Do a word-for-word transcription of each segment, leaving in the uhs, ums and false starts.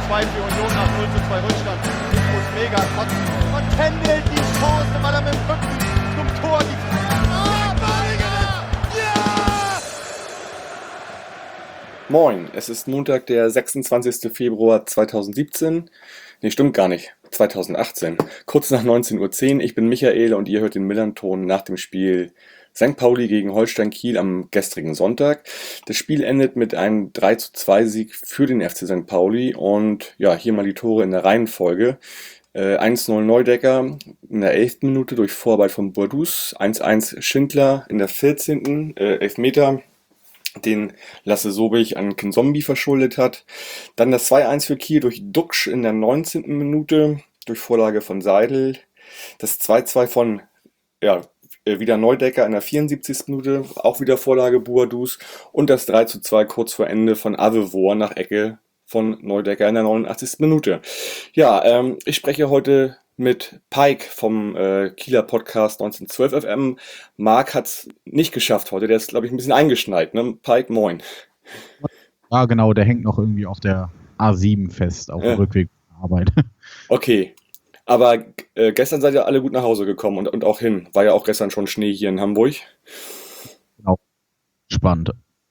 zwei für Union nach null zu zwei Rückstand. Nico Mega trotz und Kendall die Chance, weil er mit dem Rücken zum Tor die Ah, ja! Moin, es ist Montag, der sechsundzwanzigster Februar zweitausendsiebzehn. Nee, stimmt gar nicht. zweitausendachtzehn. Kurz nach neunzehn Uhr zehn. Ich bin Michael und ihr hört den Millern-Ton nach dem Spiel Sankt Pauli gegen Holstein Kiel am gestrigen Sonntag. Das Spiel endet mit einem drei zu zwei Sieg für den F C Sankt Pauli und ja, hier mal die Tore in der Reihenfolge. Äh, eins null Neudecker in der elften Minute durch Vorarbeit von Boadus, eins eins Schindler in der vierzehnten Äh, Elfmeter, den Lasse Sobich an Kinzombie verschuldet hat. Dann das zwei eins für Kiel durch Duxch in der neunzehnten Minute durch Vorlage von Seidel. Das zwei zwei von ja, wieder Neudecker in der vierundsiebzigsten Minute, auch wieder Vorlage Boadus. Und das drei zu zwei kurz vor Ende von Avevor nach Ecke von Neudecker in der neunundachtzigsten Minute. Ja, ähm, ich spreche heute mit Pike vom äh, Kieler Podcast neunzehnhundertzwölf F M. Marc hat es nicht geschafft heute, der ist, glaube ich, ein bisschen eingeschneit. Ne? Pike, moin. Ja, genau, der hängt noch irgendwie auf der A sieben fest, auf Ja. dem Rückweg zur Arbeit. Okay, aber äh, gestern seid ihr alle gut nach Hause gekommen und, und auch hin. War ja auch gestern schon Schnee hier in Hamburg. Genau. Spannend.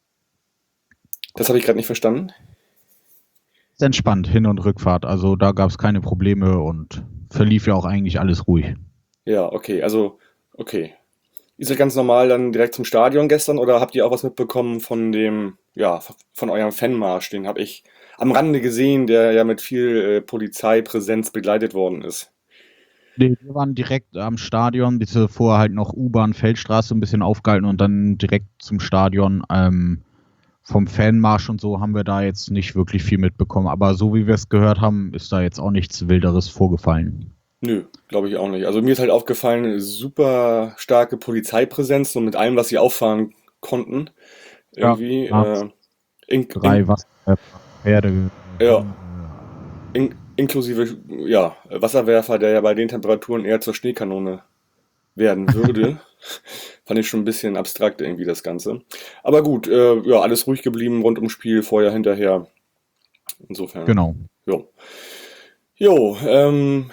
Das habe ich gerade nicht verstanden. Ist entspannt, Hin- und Rückfahrt. Also da gab es keine Probleme und verlief ja auch eigentlich alles ruhig. Ja, okay, also, okay. Ist das ganz normal dann direkt zum Stadion gestern oder habt ihr auch was mitbekommen von dem, ja, von eurem Fanmarsch? Den habe ich am Rande gesehen, der ja mit viel äh, Polizeipräsenz begleitet worden ist. Nee, wir waren direkt am Stadion, bis vorher halt noch U-Bahn, Feldstraße ein bisschen aufgehalten und dann direkt zum Stadion. Ähm, vom Fanmarsch und so haben wir da jetzt nicht wirklich viel mitbekommen. Aber so wie wir es gehört haben, ist da jetzt auch nichts Wilderes vorgefallen. Nö, glaube ich auch nicht. Also mir ist halt aufgefallen, super starke Polizeipräsenz, so mit allem, was sie auffahren konnten. Irgendwie. Ja, äh, in, Drei in, Wasserpferde. Ja. in, inklusive ja, Wasserwerfer, der ja bei den Temperaturen eher zur Schneekanone werden würde. Fand ich schon ein bisschen abstrakt irgendwie das Ganze. Aber gut, äh, ja, alles ruhig geblieben rund ums Spiel, vorher, hinterher. Insofern. Genau. Jo, jo ähm,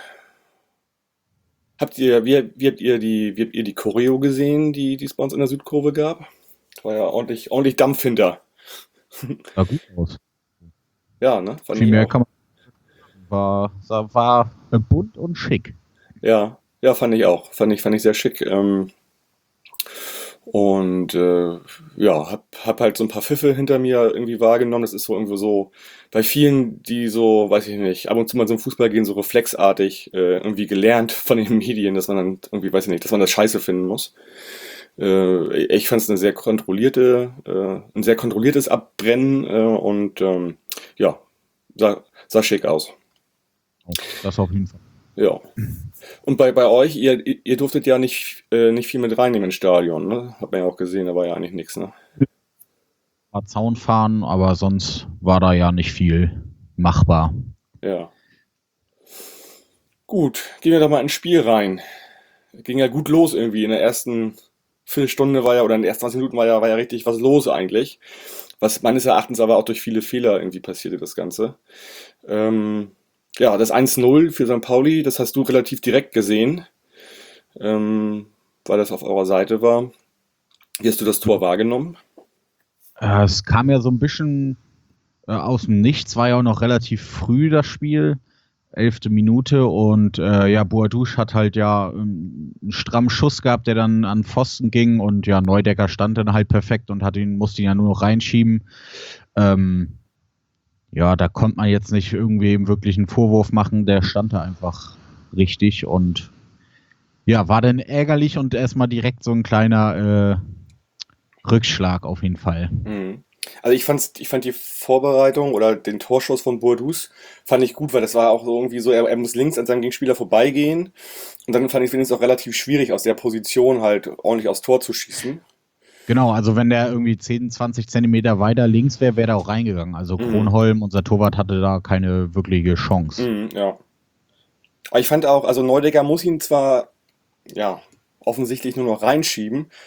habt ihr, wie, wie habt ihr die, wie habt ihr die Choreo gesehen, die, die es bei uns in der Südkurve gab? War ja ordentlich, ordentlich Dampf hinter. Sah gut aus. Ja, ne? Fand Viel ich mehr auch. kann man. War, sah- war bunt und schick. Ja, ja, fand ich auch. Fand ich, fand ich sehr schick. Ähm, und äh, ja, hab, hab halt so ein paar Pfiffe hinter mir irgendwie wahrgenommen. Das ist so irgendwo so bei vielen, die so, weiß ich nicht, ab und zu mal zum Fußball gehen, so reflexartig äh, irgendwie gelernt von den Medien, dass man dann irgendwie, weiß ich nicht, dass man das scheiße finden muss. Äh, ich fand es eine sehr kontrollierte, äh, ein sehr kontrolliertes Abbrennen äh, und ähm, ja, sah, sah schick aus. Das auf jeden Fall. Ja. Und bei, bei euch, ihr, ihr durftet ja nicht, äh, nicht viel mit reinnehmen ins Stadion, ne? Hat man ja auch gesehen, da war ja eigentlich nichts, ne? War Zaun fahren, aber sonst war da ja nicht viel machbar. Ja. Gut, gehen wir doch mal ins Spiel rein. Ging ja gut los irgendwie. In der ersten Viertelstunde war ja, oder in den ersten zwanzig Minuten war ja, war ja richtig was los eigentlich. Was meines Erachtens aber auch durch viele Fehler irgendwie passierte, das Ganze. Ähm, ja, das eins null für Sankt Pauli, das hast du relativ direkt gesehen, ähm, weil das auf eurer Seite war. Wie hast du das Tor wahrgenommen? Äh, es kam ja so ein bisschen äh, aus dem Nichts, war ja auch noch relativ früh das Spiel, elfte Minute und äh, ja, Boadus hat halt ja ähm, einen strammen Schuss gehabt, der dann an Pfosten ging und ja, Neudecker stand dann halt perfekt und hat ihn, musste ihn ja nur noch reinschieben. Ähm, ja, da konnte man jetzt nicht irgendwie wirklich einen Vorwurf machen, der stand da einfach richtig und ja, war dann ärgerlich und erstmal direkt so ein kleiner äh, Rückschlag auf jeden Fall. Mhm. Also ich fand's, ich fand die Vorbereitung oder den Torschuss von Boadus fand ich gut, weil das war auch so irgendwie so, er, er muss links an seinem Gegenspieler vorbeigehen und dann fand ich es auch relativ schwierig, aus der Position halt ordentlich aufs Tor zu schießen. Genau, also wenn der irgendwie zehn, zwanzig Zentimeter weiter links wäre, wäre der auch reingegangen. Also Mhm. Kronholm, unser Torwart, hatte da keine wirkliche Chance. Mhm, ja. Aber ich fand auch, also Neudecker muss ihn zwar, ja, offensichtlich nur noch reinschieben,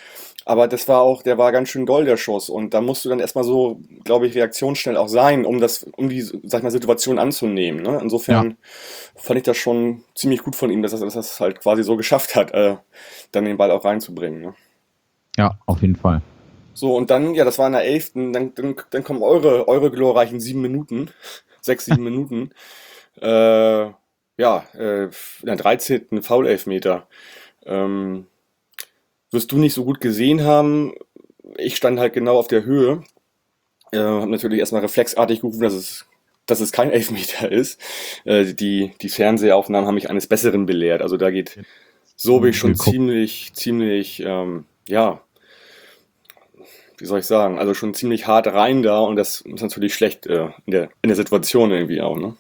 Aber das war auch, der war ganz schön doll, der Schuss. Und da musst du dann erstmal so, glaube ich, reaktionsschnell auch sein, um das, um die, sag ich mal, Situation anzunehmen. Ne? Insofern Ja. fand ich das schon ziemlich gut von ihm, dass er dass er es halt quasi so geschafft hat, äh, dann den Ball auch reinzubringen. Ne? Ja, auf jeden Fall. So, und dann, ja, das war in der elften Dann, dann, dann kommen eure, eure glorreichen sieben Minuten, sechs, sieben Minuten. Äh, ja, äh, in der dreizehnten Foul-Elfmeter. Ähm, wirst du nicht so gut gesehen haben. Ich stand halt genau auf der Höhe. Äh, habe natürlich erstmal reflexartig gerufen, dass es, dass es kein Elfmeter ist. Äh, die, die Fernsehaufnahmen haben mich eines Besseren belehrt. Also da geht Sobich schon Geguckt. ziemlich, ziemlich, ähm, ja, wie soll ich sagen, also schon ziemlich hart rein da und das ist natürlich schlecht äh, in der, in der Situation irgendwie auch, ne?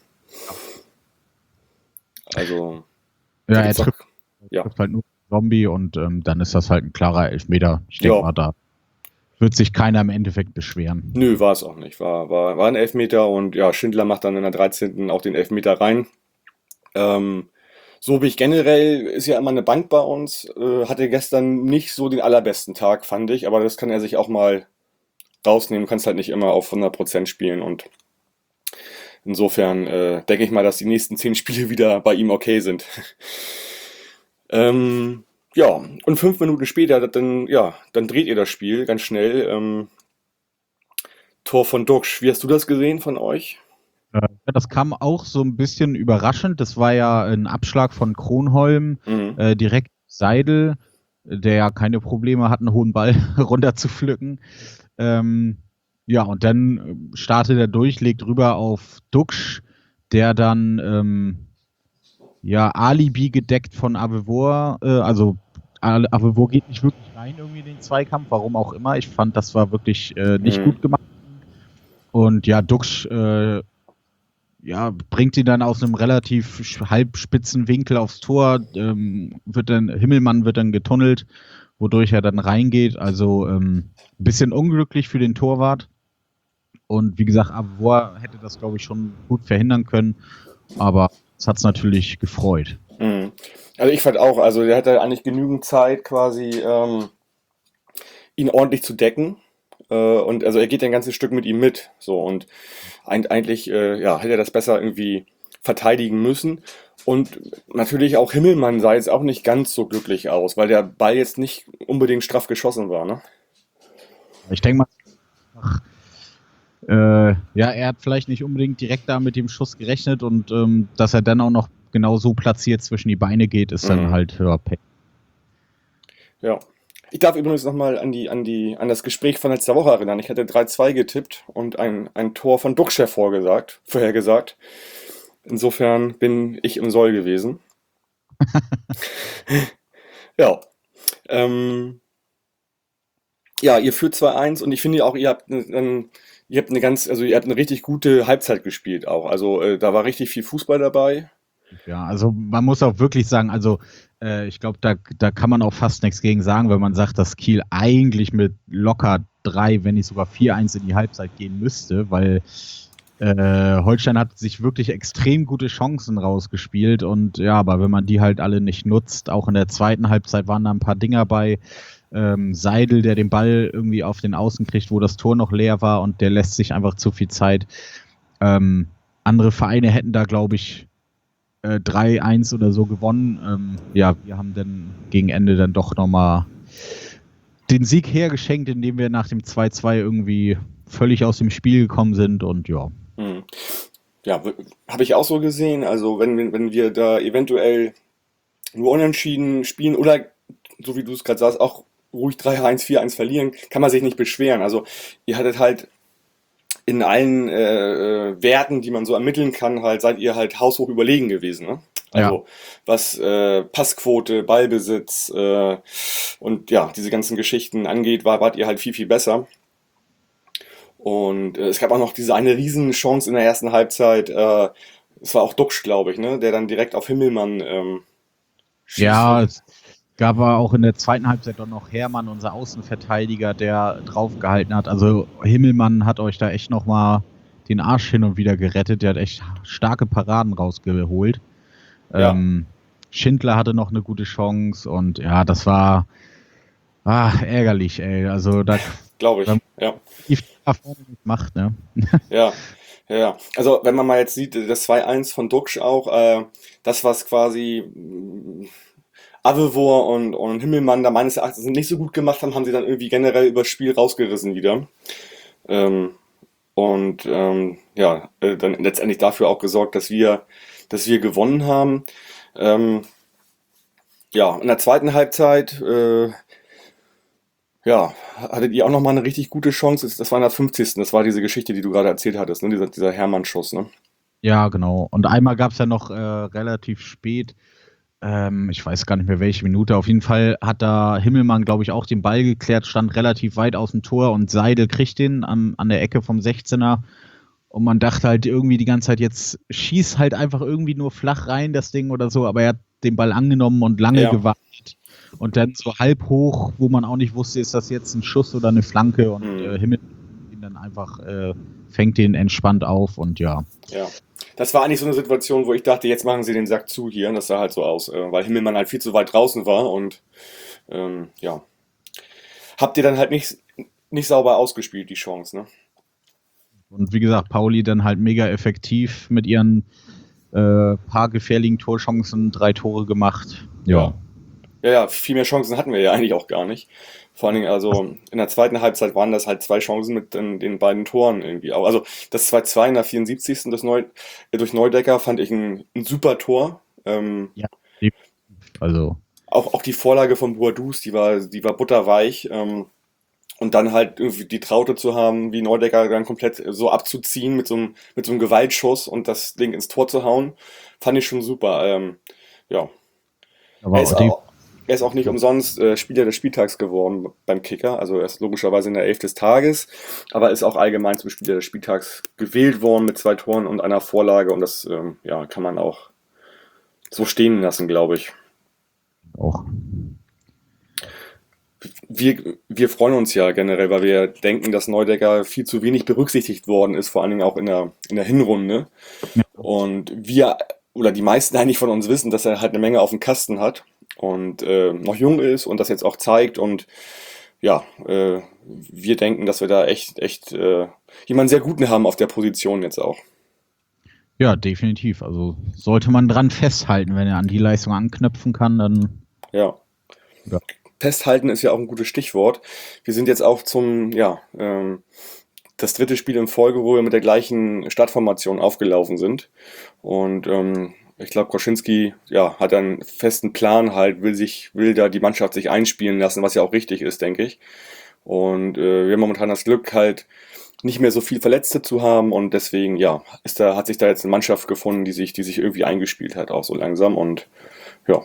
Also, Ja, da er gibt's auch, trifft, ja, trifft halt nur Zombie und ähm, dann ist das halt ein klarer Elfmeter. Ich denke ja, mal, da wird sich keiner im Endeffekt beschweren. nö, war es auch nicht. War, war, war ein Elfmeter und ja, Schindler macht dann in der dreizehnten auch den Elfmeter rein. Ähm, so wie ich generell ist ja immer eine Bank bei uns, äh, hatte gestern nicht so den allerbesten Tag, fand ich, aber das kann er sich auch mal rausnehmen, du kannst halt nicht immer auf hundert Prozent spielen und insofern äh, denke ich mal, dass die nächsten zehn Spiele wieder bei ihm okay sind. ähm, ja, und fünf Minuten später, dann, ja, dann dreht ihr das Spiel ganz schnell. Ähm, Tor von Duxch, wie hast du das gesehen von euch? Äh, ja, das kam auch so ein bisschen überraschend. Das war ja ein Abschlag von Kronholm, Mhm. äh, direkt Seidel, der ja keine Probleme hat, einen hohen Ball runterzupflücken. Ähm, ja, und dann äh, startet er durch, legt rüber auf Duxch, der dann ähm, ja Alibi gedeckt von Avevor, äh, also A- Avevor geht nicht wirklich rein irgendwie in den Zweikampf, warum auch immer. Ich fand, das war wirklich äh, nicht Mhm. gut gemacht. Und ja, Duxch äh, ja, bringt ihn dann aus einem relativ sch- halbspitzen Winkel aufs Tor, ähm, wird dann, Himmelmann wird dann getunnelt, wodurch er dann reingeht. Also ähm, ein bisschen unglücklich für den Torwart. Und wie gesagt, Avor hätte das, glaube ich, schon gut verhindern können. Aber es hat es natürlich gefreut. Mhm. Also ich fand auch, also der hatte eigentlich genügend Zeit quasi, ähm, ihn ordentlich zu decken. Äh, und also er geht ein ganzes Stück mit ihm mit. So und eig- eigentlich äh, ja, hätte er das besser irgendwie verteidigen müssen. Und natürlich auch Himmelmann sah jetzt auch nicht ganz so glücklich aus, weil der Ball jetzt nicht unbedingt straff geschossen war, ne? Ich denke mal, ach, äh, ja, er hat vielleicht nicht unbedingt direkt da mit dem Schuss gerechnet und ähm, dass er dann auch noch genau so platziert zwischen die Beine geht, ist dann Mhm. halt ja, Pech. Ja. Ich darf übrigens nochmal an die, an die, an das Gespräch von letzter Woche erinnern. Ich hatte drei zwei getippt und ein, ein Tor von Duxch hervorgesagt, vorhergesagt. Insofern bin ich im Soll gewesen. Ja. Ähm, ja, ihr führt zwei eins und ich finde auch, ihr habt ne, ähm, ihr habt eine ganz, also ihr habt eine richtig gute Halbzeit gespielt auch. Also äh, da war richtig viel Fußball dabei. Ja, also man muss auch wirklich sagen, also äh, ich glaube, da, da kann man auch fast nichts gegen sagen, wenn man sagt, dass Kiel eigentlich mit locker drei, wenn nicht sogar vier eins in die Halbzeit gehen müsste, weil äh, Holstein hat sich wirklich extrem gute Chancen rausgespielt und ja, aber wenn man die halt alle nicht nutzt, auch in der zweiten Halbzeit waren da ein paar Dinger bei. Ähm, Seidel, der den Ball irgendwie auf den Außen kriegt, wo das Tor noch leer war und der lässt sich einfach zu viel Zeit. Ähm, andere Vereine hätten da, glaube ich, äh, drei eins oder so gewonnen. Ähm, ja, wir haben dann gegen Ende dann doch nochmal den Sieg hergeschenkt, indem wir nach dem zwei zwei irgendwie völlig aus dem Spiel gekommen sind und ja. Hm. Ja, habe ich auch so gesehen. Also wenn, wir- wenn wir da eventuell nur unentschieden spielen oder, so wie du es gerade sagst, auch ruhig drei eins, vier eins verlieren, kann man sich nicht beschweren. Also ihr hattet halt in allen äh, äh, Werten, die man so ermitteln kann, halt seid ihr halt haushoch überlegen gewesen. Ne? Ja, Also was äh, Passquote, Ballbesitz äh, und ja, diese ganzen Geschichten angeht, war, wart ihr halt viel, viel besser. Und äh, es gab auch noch diese eine Riesenchance in der ersten Halbzeit. Äh, es war auch Duxch, glaube ich, ne? Der dann direkt auf Himmelmann ähm, schießt. ja, es gab aber auch in der zweiten Halbzeit dann noch Hermann, unser Außenverteidiger, der draufgehalten hat. Also Himmelmann hat euch da echt nochmal den Arsch hin und wieder gerettet. Der hat echt starke Paraden rausgeholt. Ja. Ähm, Schindler hatte noch eine gute Chance und ja, das war Ah, ärgerlich, ey. Also da, glaube da ich. Ja, die nach vorne nicht macht, ne? ja, ja, ja. Also wenn man mal jetzt sieht, das zwei eins von Duxch auch, äh, das was quasi mh, Avevor und, und Himmelmann da meines Erachtens nicht so gut gemacht haben, haben sie dann irgendwie generell übers Spiel rausgerissen wieder. Ähm, und ähm, ja, äh, dann letztendlich dafür auch gesorgt, dass wir, dass wir gewonnen haben. Ähm, ja, in der zweiten Halbzeit, äh, ja, hattet ihr auch nochmal eine richtig gute Chance. Das war in der fünfzigsten. Das war diese Geschichte, die du gerade erzählt hattest, ne? Dieser, dieser Hermann-Schuss, ne? Ja, genau. Und einmal gab es ja noch äh, relativ spät, ähm, ich weiß gar nicht mehr welche Minute, auf jeden Fall hat da Himmelmann, glaube ich, auch den Ball geklärt, stand relativ weit aus dem Tor und Seidel kriegt den an, an der Ecke vom sechzehner. Und man dachte halt irgendwie die ganze Zeit, jetzt schieß halt einfach irgendwie nur flach rein, das Ding oder so, aber er hat den Ball angenommen und lange Ja. gewartet. Und dann so halb hoch, wo man auch nicht wusste, ist das jetzt ein Schuss oder eine Flanke und Hm. äh, Himmel ihn dann einfach, äh, fängt den entspannt auf und ja. Ja. Das war eigentlich so eine Situation, wo ich dachte, jetzt machen sie den Sack zu hier. Und das sah halt so aus, äh, weil Himmelmann halt viel zu weit draußen war und ähm, ja. Habt ihr dann halt nicht, nicht sauber ausgespielt, die Chance, ne? Und wie gesagt, Pauli dann halt mega effektiv mit ihren äh, paar gefährlichen Torchancen drei Tore gemacht. Ja. Ja, ja, viel mehr Chancen hatten wir ja eigentlich auch gar nicht. Vor allen Dingen, also in der zweiten Halbzeit waren das halt zwei Chancen mit den, den beiden Toren irgendwie auch. Also das zwei zwei in der vierundsiebzigsten. Das Neu, äh, durch Neudecker fand ich ein, ein super Tor. Ähm, Ja. Also, auch, auch die Vorlage von Boadus, die war, die war butterweich. Ähm, und dann halt irgendwie die Traute zu haben, wie Neudecker dann komplett so abzuziehen mit so einem, mit so einem Gewaltschuss und das Ding ins Tor zu hauen, fand ich schon super. Ähm, ja. aber Er ist auch die, auch, er ist auch nicht umsonst äh, Spieler des Spieltags geworden beim Kicker. Also er ist logischerweise in der Elf des Tages, aber ist auch allgemein zum Spieler des Spieltags gewählt worden mit zwei Toren und einer Vorlage. Und das ähm, ja, kann man auch so stehen lassen, glaube ich. auch. Wir, wir freuen uns ja generell, weil wir denken, dass Neudecker viel zu wenig berücksichtigt worden ist, vor allen Dingen auch in der, in der Hinrunde. Ja. Und wir, oder die meisten eigentlich von uns wissen, dass er halt eine Menge auf dem Kasten hat und äh, noch jung ist und das jetzt auch zeigt. Und ja, äh, wir denken, dass wir da echt, echt äh, jemanden sehr guten haben auf der Position jetzt auch. Ja, definitiv. Also sollte man dran festhalten, wenn er an die Leistung anknüpfen kann, dann Ja. ja. Festhalten ist ja auch ein gutes Stichwort. Wir sind jetzt auch zum, ja, ähm, das dritte Spiel in Folge, wo wir mit der gleichen Startformation aufgelaufen sind. Und ähm, ich glaube, Koschinski ja, hat einen festen Plan halt, will sich, will da die Mannschaft sich einspielen lassen, was ja auch richtig ist, denke ich. Und äh, wir haben momentan das Glück, halt nicht mehr so viel Verletzte zu haben und deswegen, ja, ist da, hat sich da jetzt eine Mannschaft gefunden, die sich, die sich irgendwie eingespielt hat, auch so langsam. Und ja,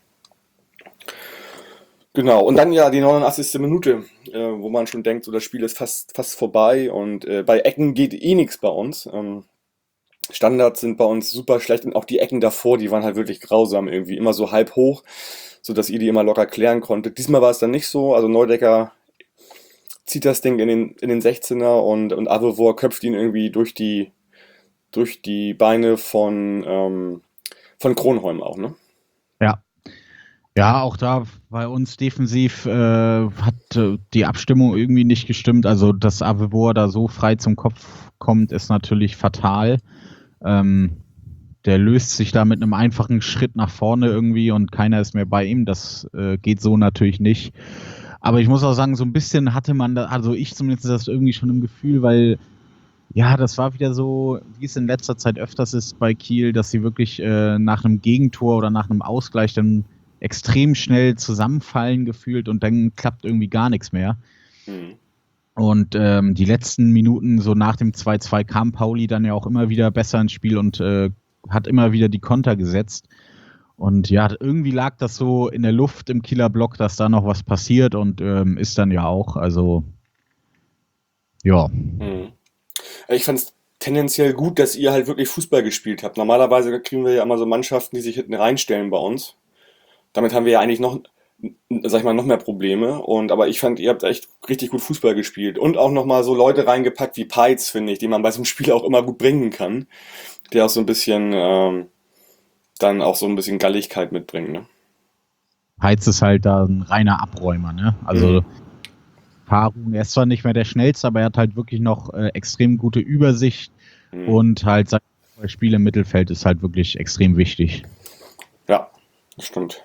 genau, und dann ja die neunundachtzigste. Minute, äh, wo man schon denkt, so das Spiel ist fast, fast vorbei und äh, bei Ecken geht eh nichts bei uns. Ähm, Standards sind bei uns super schlecht und auch die Ecken davor, die waren halt wirklich grausam irgendwie, immer so halb hoch, sodass ihr die immer locker klären konntet. Diesmal war es dann nicht so, also Neudecker zieht das Ding in den, in den sechzehner und, und Avevor köpft ihn irgendwie durch die, durch die Beine von, ähm, von Kronholm auch, ne? Ja. Ja, auch da bei uns defensiv äh, hat äh, die Abstimmung irgendwie nicht gestimmt. Also, dass Avevor da so frei zum Kopf kommt, ist natürlich fatal. Ähm, der löst sich da mit einem einfachen Schritt nach vorne irgendwie und keiner ist mehr bei ihm. Das äh, geht so natürlich nicht. Aber ich muss auch sagen, so ein bisschen hatte man da, also ich zumindest das irgendwie schon im Gefühl, weil ja, das war wieder so, wie es in letzter Zeit öfters ist bei Kiel, dass sie wirklich äh, nach einem Gegentor oder nach einem Ausgleich dann extrem schnell zusammenfallen gefühlt und dann klappt irgendwie gar nichts mehr. Mhm. Und ähm, die letzten Minuten, so nach dem zwei zwei, kam Pauli dann ja auch immer wieder besser ins Spiel und äh, hat immer wieder die Konter gesetzt. Und ja, irgendwie lag das so in der Luft im Kieler Block, dass da noch was passiert und ähm, ist dann ja auch. Also, ja. Mhm. Ich fand es tendenziell gut, dass ihr halt wirklich Fußball gespielt habt. Normalerweise kriegen wir ja immer so Mannschaften, die sich hinten reinstellen bei uns. Damit haben wir ja eigentlich noch, sag ich mal, noch mehr Probleme. Und aber ich fand, ihr habt echt richtig gut Fußball gespielt. Und auch nochmal so Leute reingepackt wie Peitz, finde ich, die man bei so einem Spiel auch immer gut bringen kann. Der auch so ein bisschen, ähm, dann auch so ein bisschen Galligkeit mitbringt, ne? Heitz ist halt da ein reiner Abräumer, ne? Also Mhm. Farun, er ist zwar nicht mehr der Schnellste, aber er hat halt wirklich noch äh, extrem gute Übersicht Mhm. und halt sein Spiel im Mittelfeld ist halt wirklich extrem wichtig. Ja, das stimmt.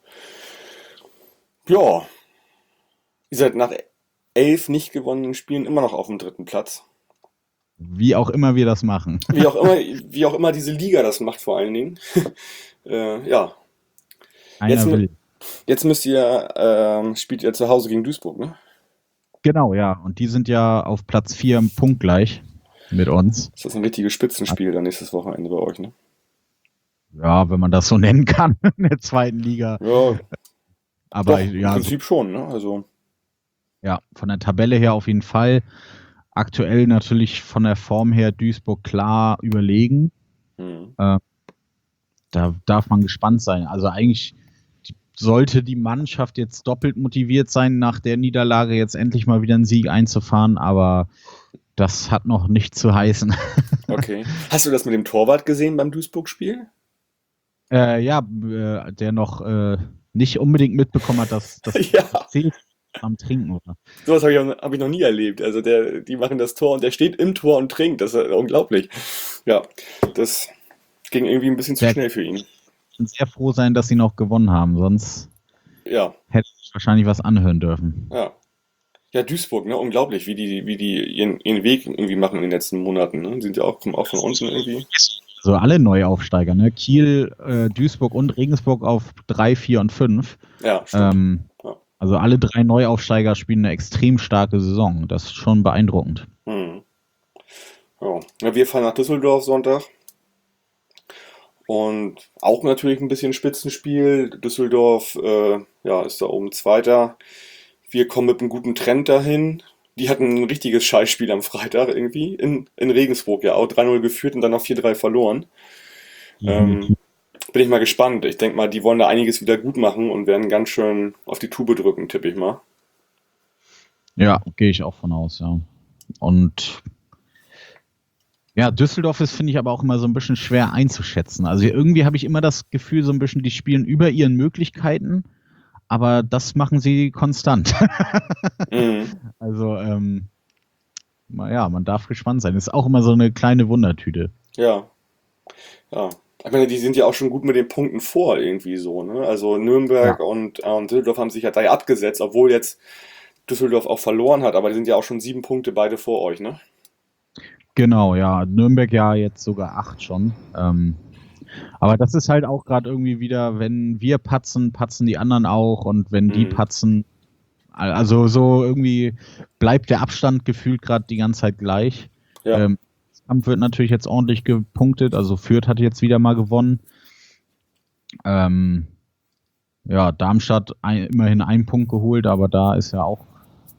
Ja, ihr seid nach elf nicht gewonnenen Spielen immer noch auf dem dritten Platz. Wie auch immer wir das machen. Wie auch immer, wie auch immer diese Liga das macht, vor allen Dingen. äh, ja, Einer Jetzt, mü- will. jetzt müsst ihr, ähm, spielt ihr zu Hause gegen Duisburg, ne? Genau, ja. Und die sind ja auf Platz vier im Punkt gleich mit uns. Das ist ein richtiges Spitzenspiel dann nächstes Wochenende bei euch, ne? Ja, wenn man das so nennen kann in der zweiten Liga. Ja, Aber doch, im ja, so, Prinzip schon, ne? Also, ja, von der Tabelle her auf jeden Fall. Aktuell natürlich von der Form her Duisburg klar überlegen. hm. Da darf man gespannt sein. Also eigentlich die- sollte die Mannschaft jetzt doppelt motiviert sein, nach der Niederlage jetzt endlich mal wieder einen Sieg einzufahren, aber das hat noch nicht zu heißen. Okay. Hast du das mit dem Torwart gesehen beim Duisburg-Spiel? äh, ja, äh, der noch äh, nicht unbedingt mitbekommen hat, dass das Ja, Ziel am Trinken war. sowas habe ich, auch- hab ich noch nie erlebt. Also der, die machen das Tor und der steht im Tor und trinkt. Das ist unglaublich. Ja, das ging irgendwie ein bisschen zu Der- schnell für ihn. Und sehr froh sein, dass sie noch gewonnen haben, sonst Ja, hätte ich wahrscheinlich was anhören dürfen. ja. Ja, Duisburg, ne? Unglaublich, wie die, wie die ihren, ihren Weg irgendwie machen in den letzten Monaten. Ne? Sind ja auch, kommen auch von unten irgendwie. Also alle Neuaufsteiger, ne? Kiel, äh, Duisburg und Regensburg auf drei, vier und fünf. Ja, stimmt. Ähm, Ja. also alle drei Neuaufsteiger spielen eine extrem starke Saison. Das ist schon beeindruckend. Hm. Ja. Ja, wir fahren nach Düsseldorf Sonntag. Und auch natürlich ein bisschen Spitzenspiel. Düsseldorf äh, ja, ist da oben Zweiter. Wir kommen mit einem guten Trend dahin. Die hatten ein richtiges Scheißspiel am Freitag irgendwie. In, in Regensburg ja auch drei null geführt und dann noch vier drei verloren. Ähm, bin ich mal gespannt. Ich denke mal, die wollen da einiges wieder gut machen und werden ganz schön auf die Tube drücken, tippe ich mal. Ja, gehe ich auch von aus, ja. Und ja, Düsseldorf ist, finde ich, aber auch immer so ein bisschen schwer einzuschätzen. Also irgendwie habe ich immer das Gefühl, so ein bisschen, die spielen über ihren Möglichkeiten, aber das machen sie konstant. Mhm. Also, ähm, ma- ja, man darf gespannt sein. Ist auch immer so eine kleine Wundertüte. Ja. Ja. Ich meine, die sind ja auch schon gut mit den Punkten vor irgendwie so, ne? Also Nürnberg und, äh, und Düsseldorf haben sich ja drei abgesetzt, obwohl jetzt Düsseldorf auch verloren hat, aber die sind ja auch schon sieben Punkte beide vor euch, ne? Genau, ja. Nürnberg ja jetzt sogar acht schon. Ähm, aber das ist halt auch gerade irgendwie wieder, wenn wir patzen, patzen die anderen auch. Und wenn die Mhm. patzen, also so irgendwie bleibt der Abstand gefühlt gerade die ganze Zeit gleich. Ja. Ähm, das Kampf wird natürlich jetzt ordentlich gepunktet. Also Fürth hat jetzt wieder mal gewonnen. Ähm, ja, Darmstadt ein, immerhin einen Punkt geholt, aber da ist ja auch,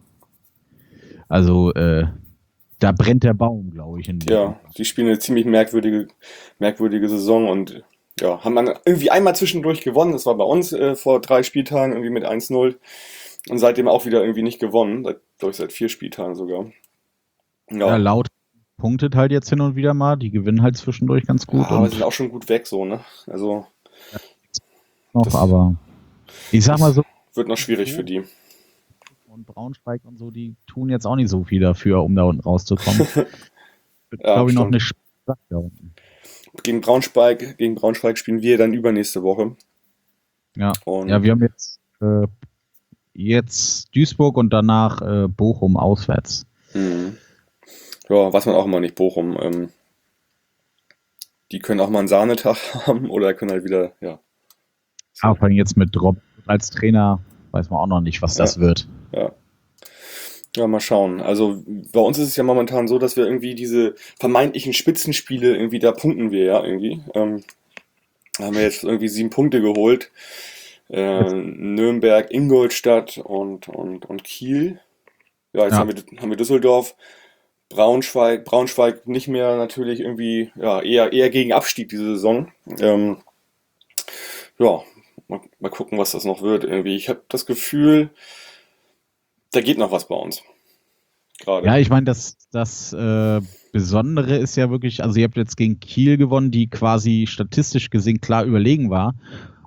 also äh, da brennt der Baum, glaube ich. In Ja, die spielen eine ziemlich merkwürdige, merkwürdige Saison und ja, haben dann irgendwie einmal zwischendurch gewonnen. Das war bei uns äh, vor drei Spieltagen irgendwie mit eins null und seitdem auch wieder irgendwie nicht gewonnen. Seit, glaube ich, seit vier Spieltagen sogar. Ja, Ja, laut punktet halt jetzt hin und wieder mal. Die gewinnen halt zwischendurch ganz gut. ja, aber und sind auch schon gut weg so, ne? Also noch, das- aber ich sag mal so, wird noch schwierig für die. und Braunschweig und so, die tun jetzt auch nicht so viel dafür, um da unten rauszukommen. Wird, Ja, glaube ich, noch stimmt. eine spannende Sache da unten. Gegen Braunschweig, gegen Braunschweig spielen wir dann übernächste Woche. Ja. Und ja, wir haben jetzt, äh, jetzt Duisburg und danach äh, Bochum auswärts. Mhm. Ja, weiß man auch immer nicht, Bochum. Ähm, die können auch mal einen Sahnetag haben oder können halt wieder, ja. So. Aber vor allem jetzt mit Drop als Trainer weiß man auch noch nicht, was das wird. Ja. Ja, mal schauen. Also bei uns ist es ja momentan so, dass wir irgendwie diese vermeintlichen Spitzenspiele irgendwie, da punkten wir ja irgendwie. Ähm, da haben wir jetzt irgendwie sieben Punkte geholt. Äh, Nürnberg, Ingolstadt und, und, und Kiel. Ja, jetzt Ja. haben wir, haben wir Düsseldorf, Braunschweig, Braunschweig nicht mehr natürlich irgendwie, ja, eher, eher gegen Abstieg diese Saison. Ähm, ja, mal, mal gucken, was das noch wird irgendwie. Ich habe das Gefühl, da geht noch was bei uns. Gerade. Ja, ich meine, das, das äh, Besondere ist ja wirklich, also ihr habt jetzt gegen Kiel gewonnen, die quasi statistisch gesehen klar überlegen war.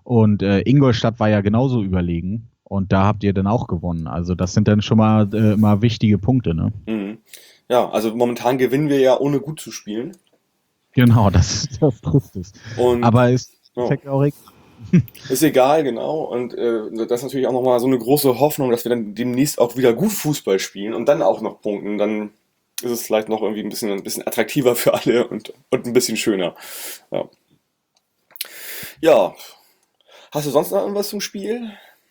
Und äh, Ingolstadt war ja genauso überlegen. Und da habt ihr dann auch gewonnen. Also das sind dann schon mal äh, immer wichtige Punkte, ne? Mhm. Ja, also momentan gewinnen wir ja, ohne gut zu spielen. Genau, das, das trifft es. Und Aber ist ja, perfekt auch egal. ist egal, genau. Und äh, das ist natürlich auch nochmal so eine große Hoffnung, dass wir dann demnächst auch wieder gut Fußball spielen und dann auch noch punkten. Dann ist es vielleicht noch irgendwie ein bisschen, ein bisschen attraktiver für alle und, und ein bisschen schöner. Ja. Ja. Hast du sonst noch irgendwas zum Spiel?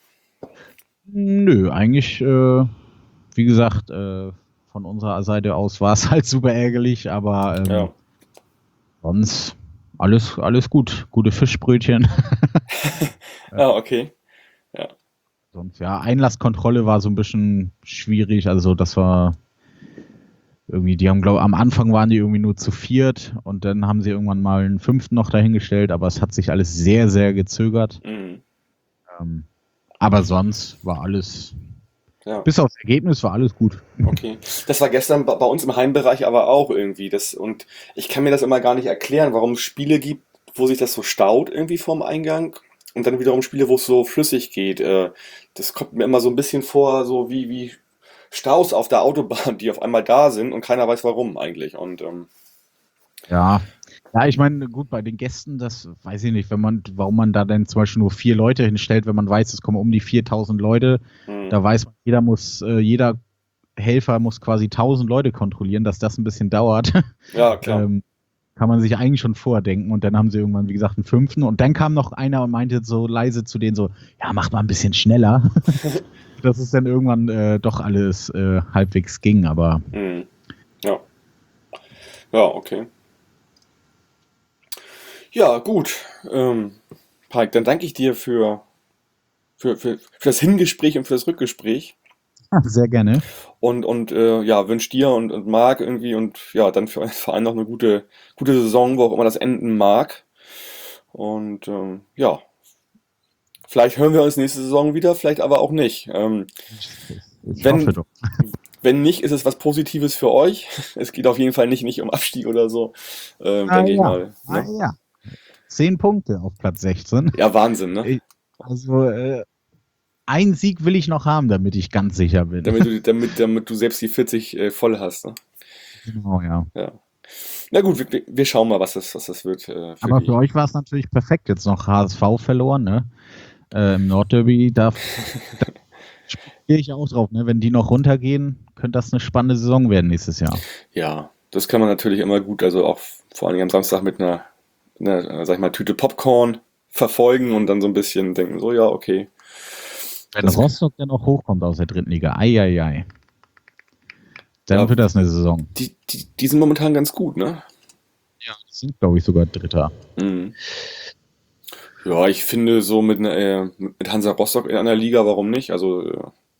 Nö, eigentlich, äh, wie gesagt, äh, von unserer Seite aus war es halt super ärgerlich, aber ähm, Ja. sonst alles, alles gut. Gute Fischbrötchen. Ah, okay. Ja. Sonst, ja, Einlasskontrolle war so ein bisschen schwierig. Also das war irgendwie, die haben, glaube am Anfang waren die irgendwie nur zu viert und dann haben sie irgendwann mal einen fünften noch dahingestellt, aber es hat sich alles sehr, sehr gezögert. Mhm. Ähm, aber sonst war alles, Ja. bis aufs Ergebnis war alles gut. Okay. Das war gestern bei bei uns im Heimbereich aber auch irgendwie. Das, und ich kann mir das immer gar nicht erklären, warum es Spiele gibt, wo sich das so staut irgendwie vorm Eingang und dann wiederum Spiele, wo es so flüssig geht. Äh, Das kommt mir immer so ein bisschen vor, so wie, wie Staus auf der Autobahn, die auf einmal da sind und keiner weiß warum eigentlich. Und ähm, Ja. Ja, ich meine, gut, bei den Gästen, das weiß ich nicht, wenn man, warum man da denn zum Beispiel nur vier Leute hinstellt, wenn man weiß, es kommen um die viertausend Leute, hm, da weiß man, jeder muss, äh, jeder Helfer muss quasi tausend Leute kontrollieren, dass das ein bisschen dauert. ja, klar. ähm, kann man sich eigentlich schon vordenken. Und dann haben sie irgendwann, wie gesagt, einen fünften. Und dann kam noch einer und meinte so leise zu denen so, ja, mach mal ein bisschen schneller. Dass es dann irgendwann äh, doch alles äh, halbwegs ging, aber Hm, ja. Ja, okay. Ja, gut. Ähm, Pike, dann danke ich dir für, für, für, für das Hingespräch und für das Rückgespräch. sehr gerne. Und, und äh, ja, wünsche dir und, und Marc irgendwie und ja, dann für euren Verein noch eine gute, gute Saison, wo auch immer das enden mag. Und ähm, ja, vielleicht hören wir uns nächste Saison wieder, vielleicht aber auch nicht. Ähm, Ich wenn, hoffe doch. wenn nicht, ist es was Positives für euch. Es geht auf jeden Fall nicht, nicht um Abstieg oder so, ähm, Ah denke ich ja, mal. ah Ne? ja. Zehn Punkte auf Platz sechzehn. Ja, Wahnsinn, ne? Ich- Also äh, ein Sieg will ich noch haben, damit ich ganz sicher bin. Damit du, damit, damit du selbst die vierzig äh, voll hast. Ne? Genau, ja. Ja. Na gut, wir, wir- wir schauen mal, was das, was das wird äh, für Aber die. für euch war es natürlich perfekt. Jetzt noch H S V verloren, ne? Äh, Im Nordderby, da, da spiele ich auch drauf, ne? Wenn die noch runtergehen, könnte das eine spannende Saison werden nächstes Jahr. Ja, das kann man natürlich immer gut, also auch vor allem am Samstag mit einer, einer, äh, sag ich mal, Tüte Popcorn verfolgen und dann so ein bisschen denken, so ja, okay. Wenn Das- Rostock dann noch hochkommt aus der dritten Liga, ei, ei, ei. Dann Ja. wird das eine Saison. Die, die, die sind momentan ganz gut, ne? Ja, die sind, glaube ich, sogar Dritter. Mhm. Ja, ich finde so mit, einer, äh, mit Hansa Rostock in einer Liga, warum nicht? Also, äh,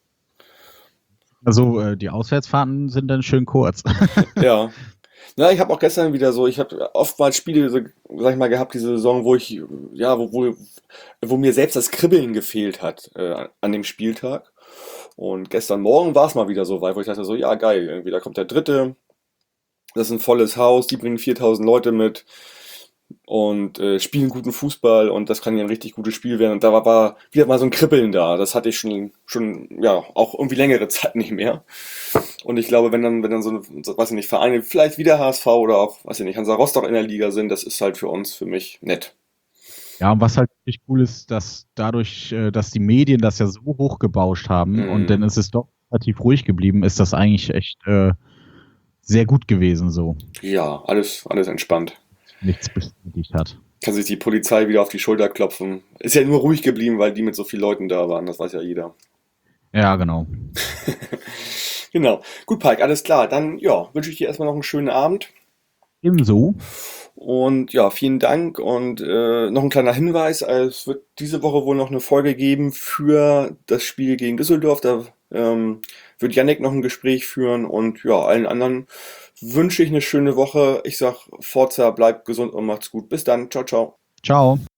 Also äh, die Auswärtsfahrten sind dann schön kurz. ja. Ja, ich habe auch gestern wieder so, ich habe oftmals Spiele, so, sag ich mal, gehabt diese Saison, wo ich, ja, wo, wo, wo mir selbst das Kribbeln gefehlt hat äh, an dem Spieltag. Und gestern Morgen war es mal wieder so weit, wo ich dachte so, ja, geil, irgendwie, da kommt der Dritte, das ist ein volles Haus, die bringen viertausend Leute mit und äh, spielen guten Fußball und das kann ja ein richtig gutes Spiel werden. Und da war, war wieder mal so ein Kribbeln da. Das hatte ich schon, schon, ja, auch irgendwie längere Zeit nicht mehr. Und ich glaube, wenn dann, wenn dann so, so, weiß ich nicht, Vereine, vielleicht wieder H S V oder auch, weiß ich nicht, Hansa Rostock in der Liga sind, das ist halt für uns, für mich nett. Ja, und was halt richtig cool ist, dass dadurch, äh, dass die Medien das ja so hochgebauscht haben Mhm. und dann ist es doch relativ ruhig geblieben, ist das eigentlich echt äh, sehr gut gewesen so. Ja, alles, alles entspannt. Nichts bestätigt hat. Kann sich die Polizei wieder auf die Schulter klopfen. Ist ja nur ruhig geblieben, weil die mit so vielen Leuten da waren, das weiß ja jeder. Ja, genau. Genau. Gut, Pike, alles klar. Dann, ja, wünsche ich dir erstmal noch einen schönen Abend. Ebenso. Und ja, vielen Dank. Und äh, noch ein kleiner Hinweis, äh, es wird diese Woche wohl noch eine Folge geben für das Spiel gegen Düsseldorf. Da ähm, wird Yannick noch ein Gespräch führen und ja, allen anderen wünsche ich eine schöne Woche. Ich sag Forza, bleibt gesund und macht's gut. Bis dann. Ciao, ciao. Ciao.